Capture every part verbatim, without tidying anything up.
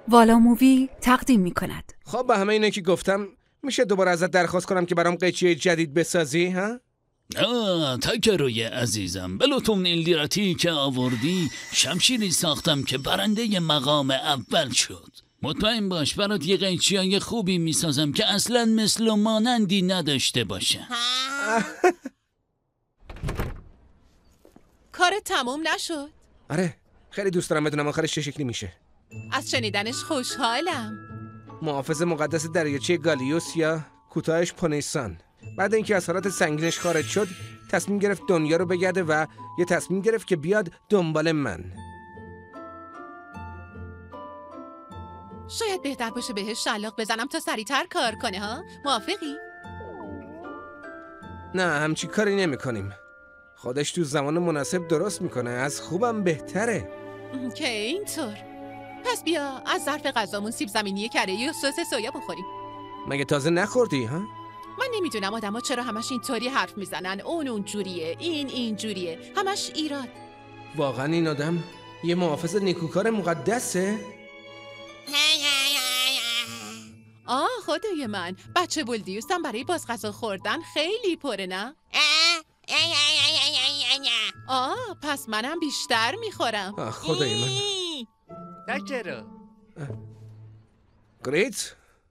والا مووی تقدیم می کند. خب به همه اینه که گفتم میشه دوباره ازت درخواست کنم که برام قیچی جدید بسازی ها؟ آه تکروی عزیزم، به لطف نیلدیراتی که آوردی شمشیری ساختم که برنده مقام اول شد. مطمئن باش برات یه قیچیای خوبی میسازم که اصلا مثل و مانندی نداشته باشه. کارت تموم نشد؟ آره خیلی دوست دارم بدونم آخرش چه شکلی میشه. از شنیدنش خوشحالم. محافظ مقدس دریاچه گالیوس یا کوتاهش پونیسان بعد اینکه از حالت سنگینش خارج شد تصمیم گرفت دنیا رو بگرده و یه تصمیم گرفت که بیاد دنبال من. شاید بهتر باشه بهش شلاق بزنم تا سریعتر کار کنه ها؟ موافقی؟ نه همچی کاری نمی کنیم. خودش تو زمان مناسب درست میکنه. از خوبم بهتره. که اینطور. پس بیا از ظرف غذامون سیب زمینی کره‌ای و سس سویا بخوریم. مگه تازه نخوردی ها؟ من نمیدونم آدم ها چرا همش اینطوری حرف میزنن. اون اون جوریه، این این جوریه، همش ایراد. واقعا این آدم یه محافظ نیکوکار مقدسه؟ آه خدای من، بچه بولدیوسم برای باز غذا خوردن خیلی پره نه؟ آه پس منم بیشتر میخورم. آه خدای من. تکرو گریت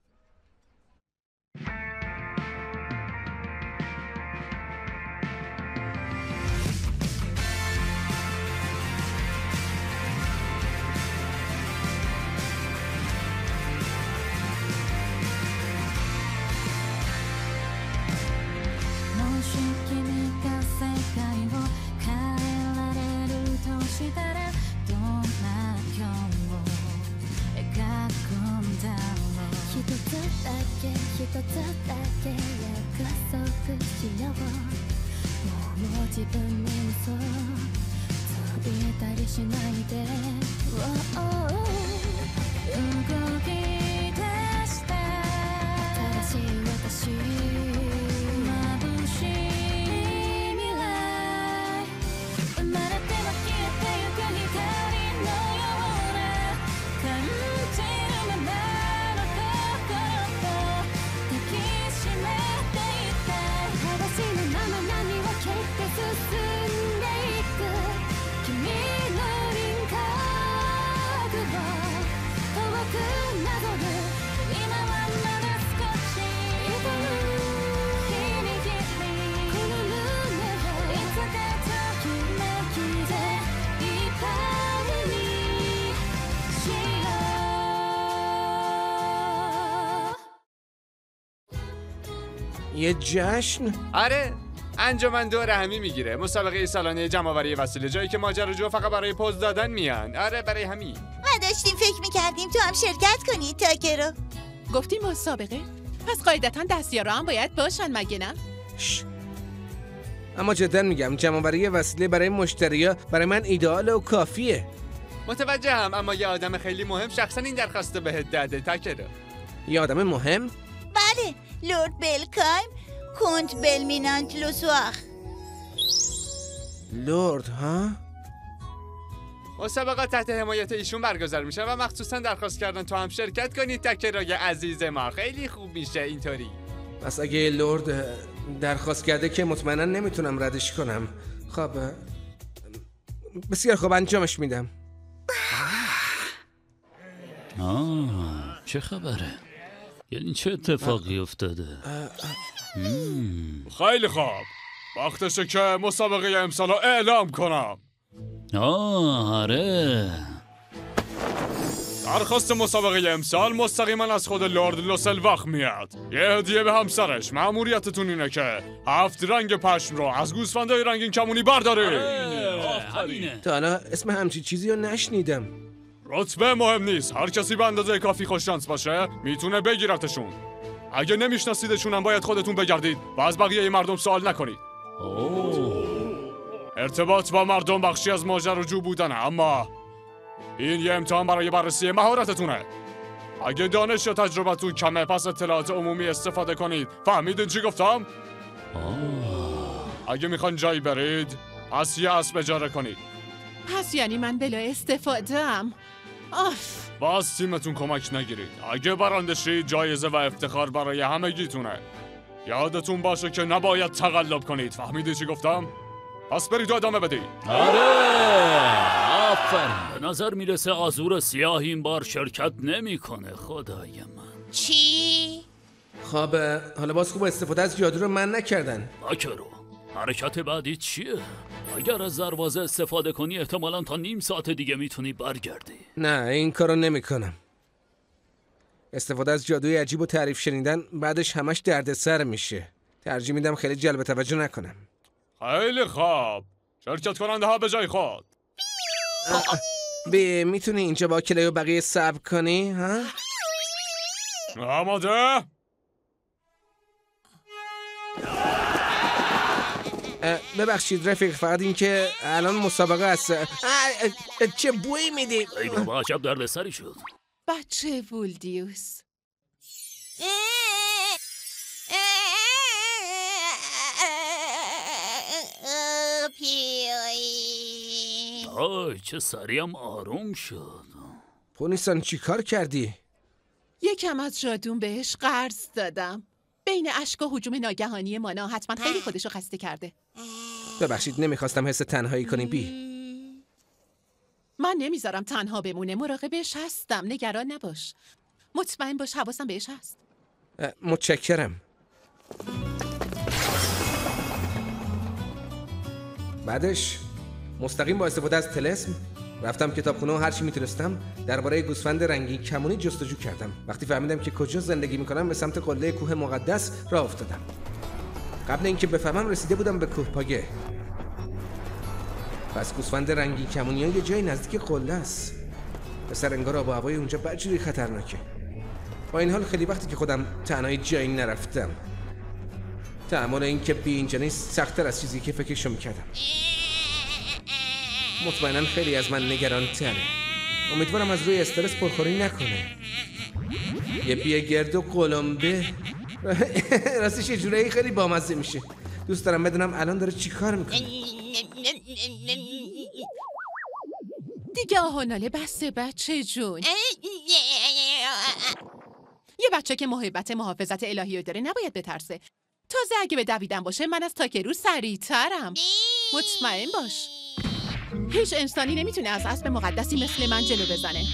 یه جشن؟ آره انجمن دور همی میگیره مسابقه سالانه جمع‌آوری وسیله، جایی که ماجراجو فقط برای پوز دادن میان. آره برای همین ما داشتیم فکر میکردیم تو هم شرکت کنی تاکرو. گفتی مسابقه؟ پس قاعدتا دستیارا هم باید باشن مگه نه؟ شش. اما جدا میگم جمع‌آوری وسیله برای مشتریا برای من ایدئال و کافیه. متوجهم، اما یه آدم خیلی مهم شخصا این درخواست بهت داده تاکرو. یه آدم مهم؟ بله لورد بلکایم کنت بلمینانت لوسواخ. لورد ها؟ مسابقات تحت حمایت ایشون برگزار میشه و مخصوصا درخواست کردن تو هم شرکت کنید تاکروی عزیز ما. خیلی خوب میشه اینطوری. پس اگه لورد درخواست کرده که مطمئنا نمیتونم ردش کنم. خب بسیار خوب انجامش میدم. آه چه خبره؟ یعنی چه اتفاقی افتاده؟ خیلی خوب، وقتشه که مسابقه امسال رو اعلام کنم. آه آره. درخواست مسابقه امسال مستقیما از خود لورد لوسلواخ میاد. یه هدیه به همسرش. مأموریتتون اینه که هفت رنگ پشم رو از گوسفندای رنگین کمونی بردارید. تا حالا اسم همچی چیزی رو نشنیدم. رتبه مهم نیست، هر کسی به اندازه کافی خوش شانس باشه میتونه بگیرتشون. اگه نمیشناسیدشون هم باید خودتون بگردید و از بقیه مردم سوال نکنید. اوه. ارتباط با مردم بخشی از ماجراجو بودنه، اما این یه امتحان برای بررسی مهارتتونه. اگه دانش یا تجربتون کمه پس اطلاعات عمومی استفاده کنید. فهمیدین چی گفتم؟ آه. اگه میخوان جایی برید پس یه اسب اجاره کنید. پس یعنی من بلا استفاده ام. آف و از تیمتون کمک نگیرید. اگه برنده شید جایزه و افتخار برای همگیتونه. یادتون باشه که نباید تقلب کنید. فهمیدی چی گفتم؟ پس برید و ادامه بدید. آره آفرین. به نظر میرسه آزور سیاه این بار شرکت نمیکنه. خدای من. چی؟ خب حالا باز خوب استفاده از جادو رو من نکردن. تاکرو حرکت بعدی چیه؟ اگر از دروازه استفاده کنی احتمالاً تا نیم ساعت دیگه میتونی برگردی. نه این کارو نمیکنم. استفاده از جادوی عجیب و تعریف شنیدن بعدش همش دردسر میشه. ترجیح میدم خیلی جلب توجه نکنم. خیلی خوب. شرکت کننده ها به جای خود. بی میتونی اینجا با کلی و بقیه صبر کنی ها؟ آماده؟ ببخشید رفیق، فقط این که الان مسابقه است. چه بویی میدی؟ ای بابا عجب دردسری شد. بچه ولدیوس. پیایی آی چه سریم آروم شد. پونیسان چی کار کردی؟ یکم از جادون بهش قرض دادم. بین اشک و هجوم ناگهانی مانا حتما خیلی خودشو خسته کرده. ببخشید نمیخواستم حس تنهایی کنی بی. من نمیذارم تنها بمونه. مراقبش هستم. نگران نباش. مطمئن باش حواسم بهش هست. متشکرم. بعدش مستقیم با استفاده از طلسم رفتم کتابخونه و هر چی میتونستم درباره گوسفند رنگین کمونی جستجو کردم. وقتی فهمیدم که کجا زندگی میکنم به سمت قله کوه مقدس راه افتادم. قبل اینکه بفهمم رسیده بودم به کوه پاگه. پس گوسفند رنگین کمونی ها یه جای نزدیک قله است. پسر انگار آب و هوای اونجا بدجوری خطرناکه. با این حال خیلی وقتی که خودم تنهایی جایی نرفتم. تحمل این که بی اینجا نیست سخت‌تر از چیزی که فکرشو میکردم. مطمئناً خیلی از من نگران تره. امیدوارم از روی استرس پرخوری نکنه. یه بیه گرد و قلمبه. راستش یه جورایی خیلی بامزه میشه. دوست دارم بدونم الان داره چی کار میکنه. دیگه آه و ناله بسته بچه جون. یه بچه که محبت محافظت الهی رو داره نباید بترسه. تازه اگه به دویدن باشه من از تاکرو سریع‌ترم. مطمئن باش. هیچ انسانی نمیتونه از اسب مقدسی مثل من جلو بزنه.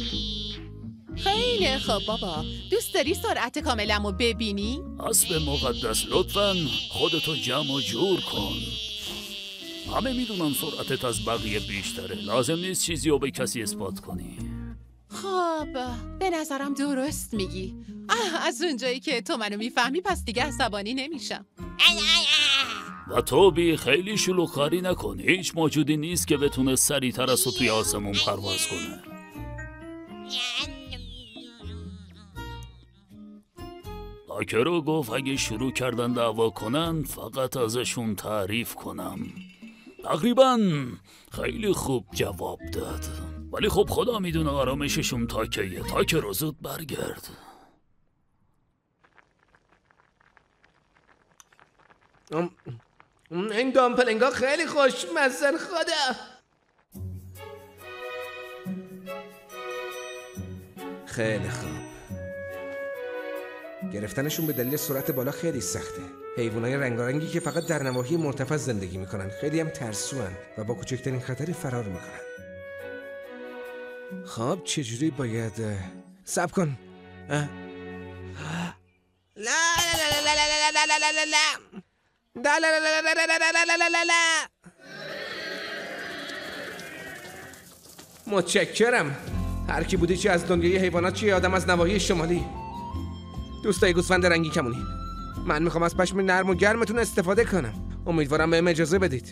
خیلی خوب بابا. دوست داری سرعت کاملمو ببینی؟ اسب مقدس لطفاً خودتو جمع و جور کن. همه میدونن سرعتت از بقیه بیشتره. لازم نیست چیزی رو به کسی اثبات کنی. خب به نظرم درست میگی. آه از اونجایی که تو منو میفهمی پس دیگه عصبانی نمیشم. و تو بی خیلی شلوغ‌کاری نکن. هیچ موجودی نیست که بتونه سریع‌تر از تو توی آسمون پرواز کنه. تاکرو گفت اگه شروع کردن دعوا کنن فقط ازشون تعریف کنم. تقریبا خیلی خوب جواب داد. ولی خب خدا میدونه آرامششون تا کیه. تاکرو زود برگرد. ام... این دامپلنگا خیلی خوشمزن خدا. خیلی خوب. گرفتنشون به دلیل سرعت بالا خیلی سخته. حیوانای رنگارنگی که فقط در نواحی مرتفع زندگی میکنن. خیلی هم ترسوان و با کوچکترین خطری فرار میکنن. خب چجوری باید صبر کن. لا لا لا لا لا لا لا لا لا لا لا لا لا لا لا لا لا. متشکرم. هر کی بودی چی از دنیای حیوانات چی آدم از نواحی شمالی. دوستای گوسفند رنگی کمونی، من میخوام از پشم نرم و گرمتون استفاده کنم. امیدوارم بهم اجازه بدید.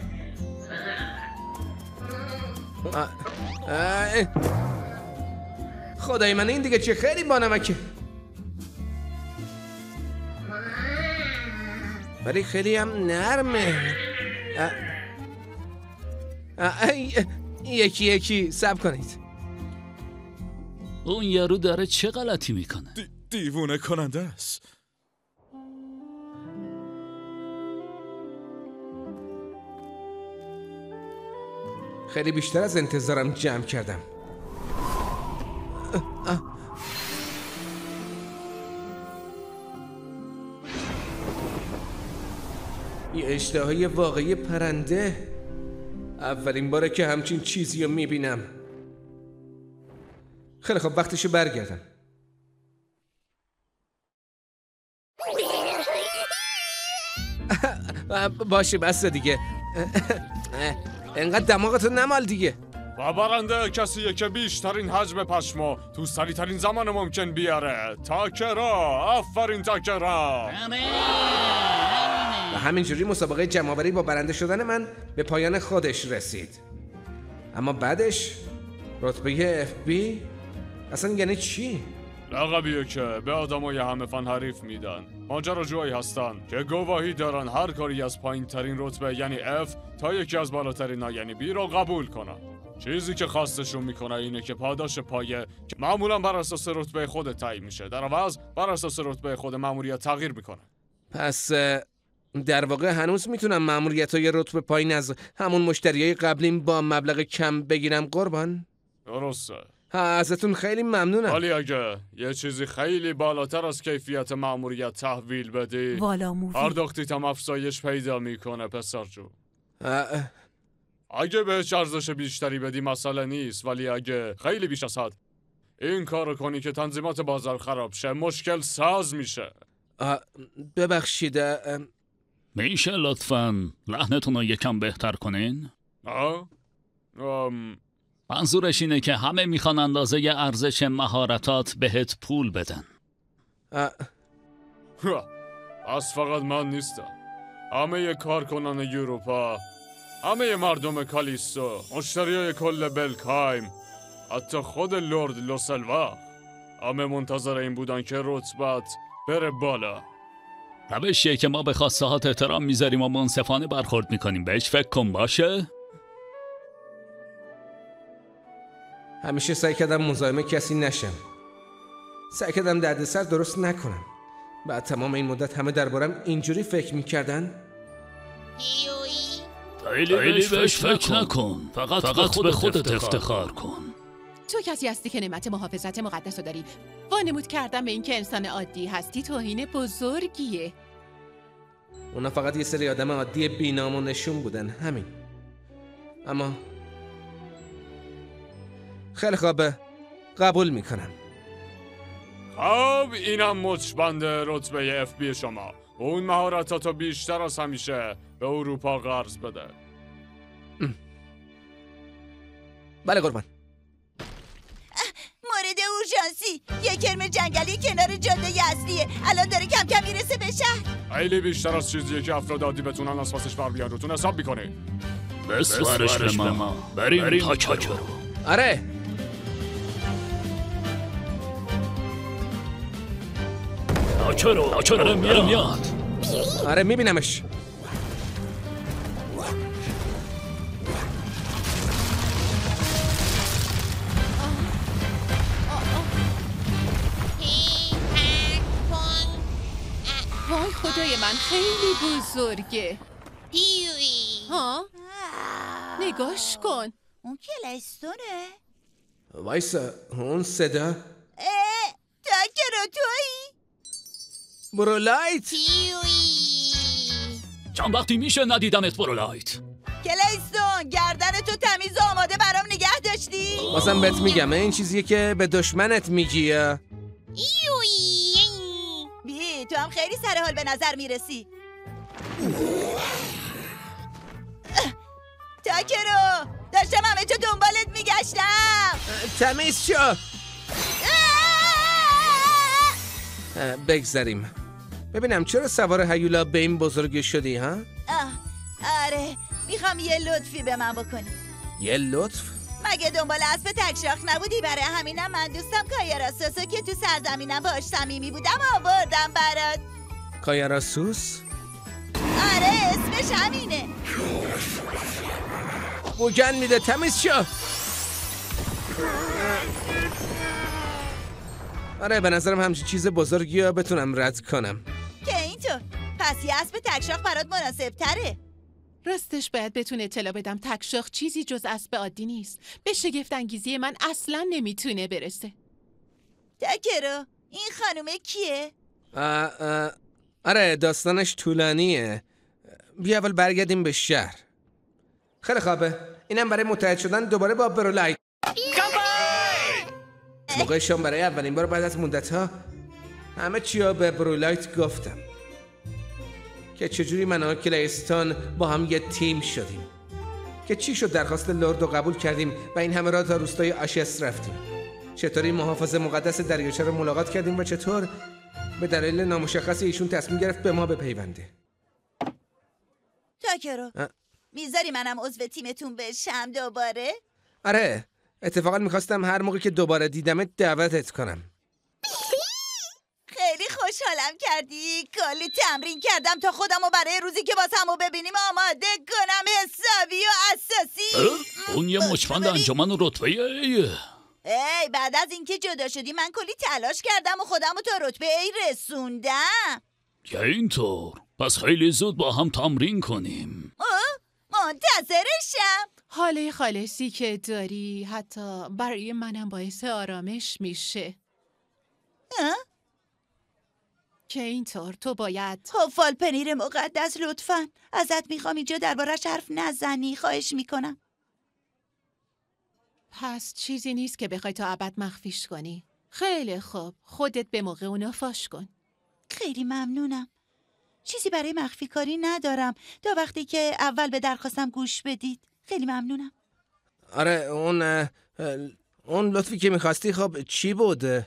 آه. آه. خدای من این دیگه چه خیلی بانمکه. ولی خیلی هم نرمه. آه. آه. یکی یکی صبر کنید. اون یارو داره چه غلطی میکنه؟ دی دیوونه کننده است. خیلی بیشتر از انتظارم جمع کردم. یه اشتهای واقعی پرنده. اولین باره که همچین چیزی رو میبینم. خیلی خب وقتشو برگردم. باشه بس دیگه. انقدر دماغتو نمال دیگه. و برنده کسیه که بیشترین حجم پشمو تو سریعترین زمان ممکن بیاره. تاکرا، آفرین تاکرا. و همینجوری مسابقه جمع‌آوری با برنده شدن من به پایان خودش رسید. اما بعدش رتبه اف بی اصلا یعنی چی؟ لقبیه که به آدمای همه فن حریف میدن. ماجراجوهایی هستن که گواهی دارن هر کاری از پایین ترین رتبه یعنی F تا یکی از بالاترین ها یعنی B رو قبول کنن. چیزی که خواستشون میکنه اینه که پاداش پایه که معمولا بر اساس رتبه خود تعیین میشه، در عوض بر اساس رتبه خود ماموریت تغییر میکنه. پس در واقع هنوز میتونم ماموریت‌های رتبه پایین از همون مشتریای قبلیم با مبلغ کم بگیرم قربان؟ درسته. ازتون خیلی ممنونم. ولی اگه یه چیزی خیلی بالاتر از کیفیت ماموریت تحویل بدی، والا موفی پرداختیت هم افزایش پیدا میکنه پسر جو. اه. اگه بهش ارزش بیشتری بدی مسئله نیست، ولی اگه خیلی بیش از حد این کارو کنی که تنظیمات بازار خراب شه، مشکل ساز میشه. ببخشید. میشه لطفاً لحنتون رو یکم بهتر کنین؟ آه؟ ام... منظورش اینه که همه میخوان اندازه ی ارزش مهارتات بهت پول بدن. از فقط من نیستم. همه کارکنان اروپا، همه مردم کالیستو، مشتریای کل بلکایم، حتی خود لرد لوسلوا، همه منتظر این بودن که رتبت بره بالا. روشیه که ما به خواسته هات احترام میذاریم و منصفانه برخورد میکنیم. بهش فکر کن باشه؟ همیشه سعی کردم مزاحم کسی نشم. سعی کردم دردسر درست نکنم. بعد تمام این مدت همه دربارم اینجوری فکر میکردن. خیلی بهش فکر نکن. فقط, فقط به خودت افتخار کن. تو کسی هستی که نعمت محافظت مقدس رو داری. وانمود کردن به این که انسان عادی هستی توهین بزرگیه. اونا فقط یه سری آدم عادی بی‌نام و نشون بودن، همین. اما خیلی خوبه، قبول میکنم. خب اینم مچبند رتبه اف بی شما. اون مهارتاتو بیشتر از همیشه به اروپا قرض بده. بله قربان. مورد اورژانسی، یه کرم جنگلی کنار جاده اصلیه. الان داره کم کم میرسه به شهر. خیلی بیشتر از چیزیه که افراد عادی بتونن از پاسش بر بیان. روتون حساب میکنی؟ بسپارش به ما. بریم تاکرا. آره. تاکرا تاکرا میاد میاد. آره میبینمش. وای خدای من خیلی بزرگه. ها؟ نگاش کن. اون کلستونه؟ وایسا، اون صدا؟ اه، تاکرا تویی؟ برولایت؟ چند وقتی میشه ندیدمت برولایت. کلیستون، گردن تو تمیز و آماده برام نگه داشتی؟ بازم بهت میگم این چیزیه که به دشمنت میگی. بی تو هم خیلی سر حال به نظر میرسی. تاکرو، داشتم همه جا دنبالت میگشتم. تمیز شو. بگذاریم. ببینم چرا سوار هیولا به این بزرگی شدی ها؟ آره، میخوام یه لطفی به من بکنی. یه لطف؟ مگه دنبال اسب تکشاخ نبودی؟ برای همینم من دوستم کایاراسوسو که تو سرزمینم باهاش صمیمی بودم آوردم برات. کایاراسوس؟ آره اسمش همینه. بوگن میده، تمیز شو. آره به نظرم همچین چیز بزرگی ها بتونم رد کنم. که اینطور؟ پس یه اسب تکشاخ برات مناسب تره. راستش باید بتون اطلاع بدم تکشاخ چیزی جز اسب عادی نیست. به شگفت انگیزی من اصلا نمیتونه برسه. تاکرو این خانومه کیه؟ آه آه. آره داستانش طولانیه. بیا اول برگردیم به شهر. خیلی خوبه. اینم برای متحد شدن دوباره با برولایت. موقع شام برای اولین بار بعد از مدت‌ها همه چیا به برولایت گفتم که چجوری من و کلیستان با هم یه تیم شدیم، که چی شد درخواست لرد رو قبول کردیم و این همه را تا روستای آشس رفتیم، چطوری محافظ مقدس دریاچه رو ملاقات کردیم و چطور به دلیل نامشخص ایشون تصمیم گرفت به ما بپیونده. تاکرو میذاری منم عضو تیمتون بشم دوباره؟ آره اتفاقا میخواستم هر موقع که دوباره دیدمت دعوتت کنم. خیلی خوشحالم کردی. کلی تمرین کردم تا خودمو برای روزی که باسمو ببینیم آماده کنم، حسابی و اساسی. اون یه مچبند انجمن رتبه ایه. ای بعد از اینکه جدا شدی من کلی تلاش کردم و خودمو تا رتبه ای رسوندم. که اینطور؟ پس خیلی زود با هم تمرین کنیم. منتظرشم. حاله خالصی که داری حتی برای منم باعث آرامش میشه. اه؟ که اینطور تو باید حفال پنیر مقدس لطفاً ازت میخوام اینجا دربارش حرف نزنی، خواهش میکنم. پس چیزی نیست که بخوای تا ابد مخفیش کنی. خیلی خوب، خودت به موقع اونو فاش کن. خیلی ممنونم. چیزی برای مخفی کاری ندارم تا وقتی که اول به درخواستم گوش بدید. خیلی ممنونم. آره اون اون لطفی که میخواستی خب چی بود؟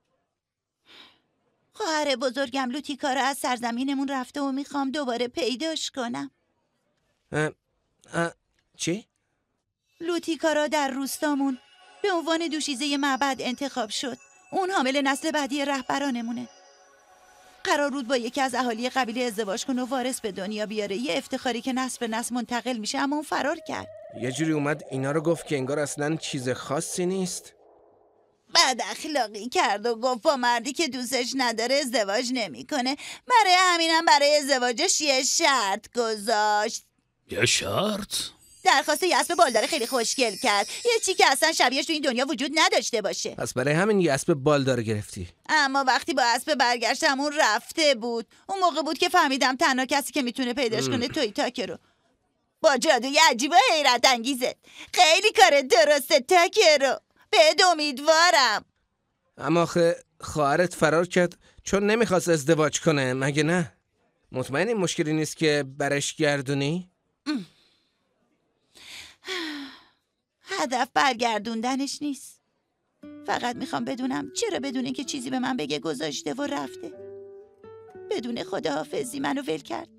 خواهر بزرگم لوتیکارا از سرزمینمون رفته و میخوام دوباره پیداش کنم. اه اه چی؟ لوتیکارا در روستامون به عنوان دوشیزه معبد انتخاب شد. اون حامل نسل بعدی رهبرانمونه. قرار بود با یکی از اهالی قبیله ازدواج کنه و وارث به دنیا بیاره، یه افتخاری که نسل به نسل منتقل میشه، اما اون فرار کرد. یه جوری اومد اینا رو گفت که انگار اصلا چیز خاصی نیست. بد اخلاقی کرد و گفت با مردی که دوستش نداره ازدواج نمیکنه. برای همینم برای ازدواجش یه شرط گذاشت. یه شرط؟ درخواست یه اسب بالدار خیلی خوشگل کرد، یه چی که اصلا شبیهش تو این دنیا وجود نداشته باشه. پس برای همین یه اسب بالدار گرفتی. اما وقتی با اسب برگشتم اون رفته بود. اون موقع بود که فهمیدم تنها کسی که میتونه پیداش کنه توی تاکرو. با جادوی عجیب و حیرت انگیزه. خیلی کار درسته تاکرو. بهت امیدوارم. اما آخه خواهرت فرار کرد چون نمیخواست ازدواج کنه، مگه نه؟ مطمئن این مشکلی نیست که برش گردونی؟ هدف برگردوندنش نیست. فقط میخوام بدونم چرا بدون اینکه چیزی به من بگه گذاشته و رفته. بدون خداحافظی منو ول کرد.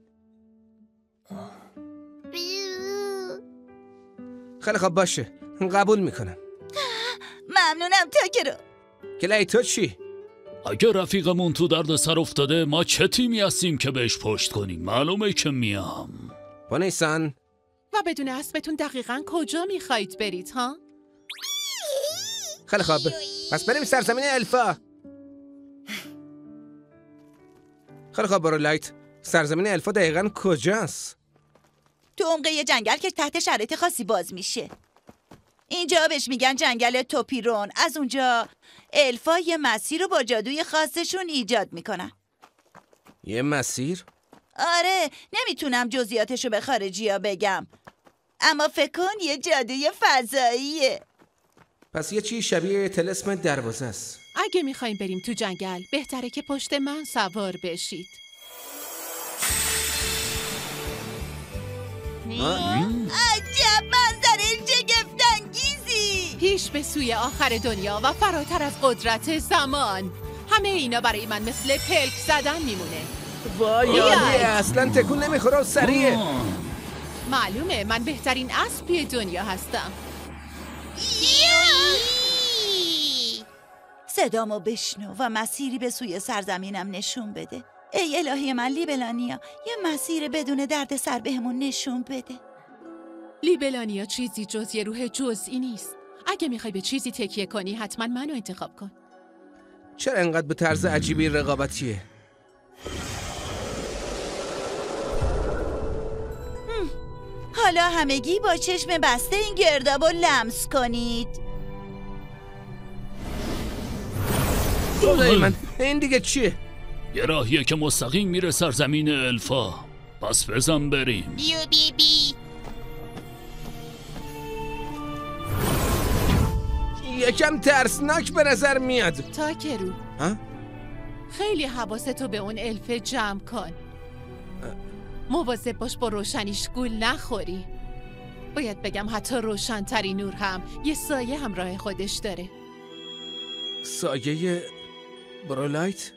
خیلی خوب باشه، قبول میکنم. ممنونم تاکرو. کلی تو چی؟ اگه رفیقمون تو درد سر افتاده ما چه تیمی هستیم که بهش پشت کنیم؟ معلومه که میام. با نیسان؟ و بدون اسبتون دقیقاً کجا میخواید برید ها؟ خیلی خوب، پس بریم سرزمین الفا. خیلی خوب برولایت، سرزمین الفا دقیقاً کجاست؟ تو عمق یه جنگل که تحت شرایط خاصی باز میشه. اینجا بهش میگن جنگل توپیرون. از اونجا الفا یه مسیر رو با جادوی خاصشون ایجاد میکنن. یه مسیر؟ آره، نمیتونم جزئیاتشو به خارجی‌ها بگم، اما فکر کن یه جادوی فضاییه. پس یه چی شبیه طلسم دروازه است. اگه میخوایم بریم تو جنگل بهتره که پشت من سوار بشید. عجب منظره شگفت‌انگیزی. پیش به سوی آخر دنیا و فراتر از قدرت زمان. همه اینا برای من مثل پلک زدن میمونه. وای اصلا تکون نمیخوره و سریعه. معلومه من بهترین اسبی دنیا هستم. صدامو بشنو و مسیری به سوی سرزمینم نشون بده. ای الهی من لیبلانیا، یه مسیر بدون درد سر بهمون نشون بده. لیبلانیا چیزی جز یه روح جزئی نیست. اگه میخوای به چیزی تکیه کنی حتما منو انتخاب کن. چرا انقدر به طرز عجیبی رقابتیه؟ حالا همگی با چشم بسته این گردابو لمس کنید. خدای من این دیگه چیه؟ یه راهیه که مستقیم میره سرزمین الفا. پس بزن بریم. بیو بی بی. یکم ترسناک به نظر میاد. تاکرو ها؟ خیلی حواستو به اون الف جمع کن. مواظب باش با روشنیش گول نخوری. باید بگم حتی روشن‌ترین نور هم یه سایه همراه خودش داره. سایه برولایت؟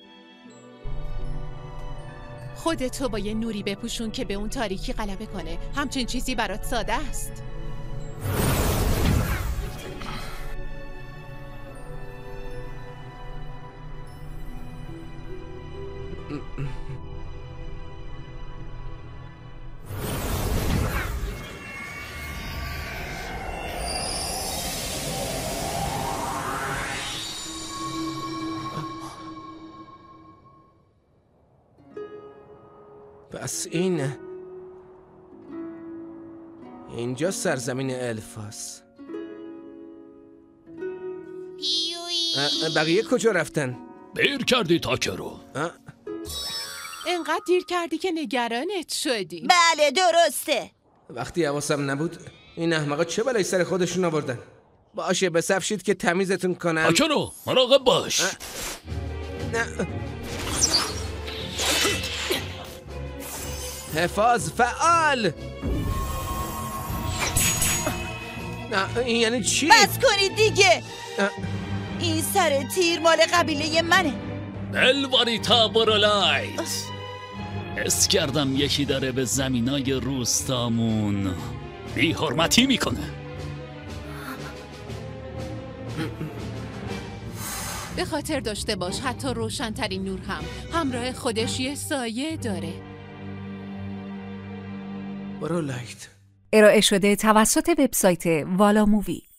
خودتو با یه نوری بپوشون که به اون تاریکی غلبه کنه. همچین چیزی برات ساده است. پس این اینجا سرزمین الفاس. پیوی. بقیه کجا رفتن؟ دیر کردی تاکرو. انقدر دیر کردی که نگرانت شدی. بله درسته. وقتی حواسم نبود این احمقا چه بلایی سر خودشون آوردن. باشه بسفشید که تمیزتون کنم. تاکرو مراقب باش. نه. حفاظ فعال. نه این یعنی چی؟ بس کنید دیگه. این سر تیر مال قبیله منه. الواریتا برولایت. حس کردم یکی داره به زمینای روستامون بی حرمتی میکنه. به خاطر داشته باش حتی روشن‌ترین نور هم همراه خودش یه سایه داره. برولایت ارائه شده توسط وبسایت والا مووی.